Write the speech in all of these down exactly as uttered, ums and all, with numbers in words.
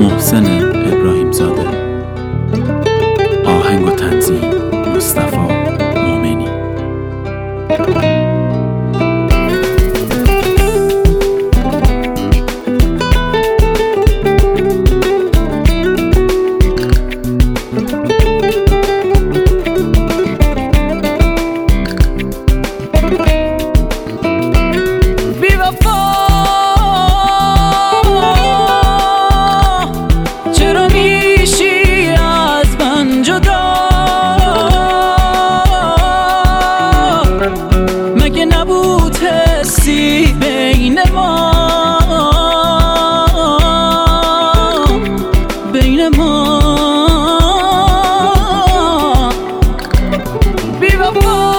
محسن ابراهیم زاده. آهنگ و تنظیم مصطفی مومنی. بین ما بین ما بی وفا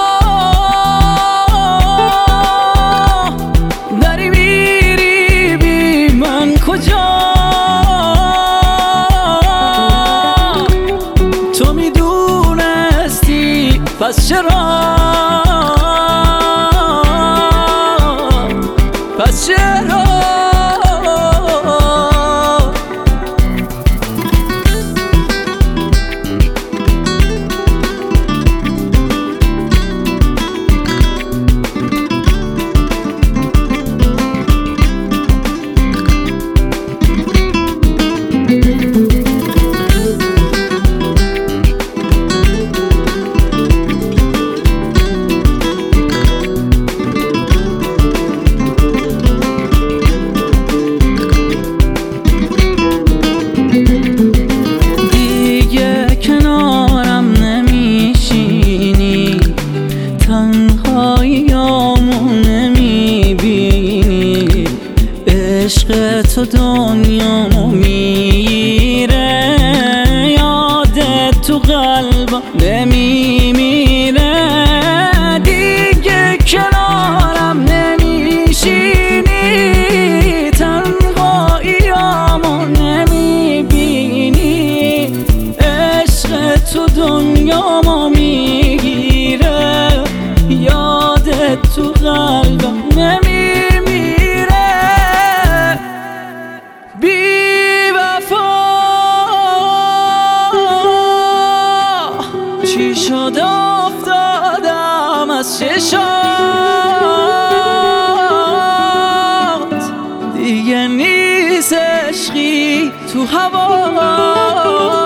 داری میری بی من کجا؟ تو میدونستی پس چرا؟ پس چرا؟ عشق تو دنیامو میره، یادت تو قلبم نمیمیره. دیگه کنارم نمیشینی، تنهاییامو نمیبینی. عشق تو دنیامو میگیره، یادت تو قلبم نمیمیره. چی شد افتادم از چشات، دیگه نیست عشقی تو هوا.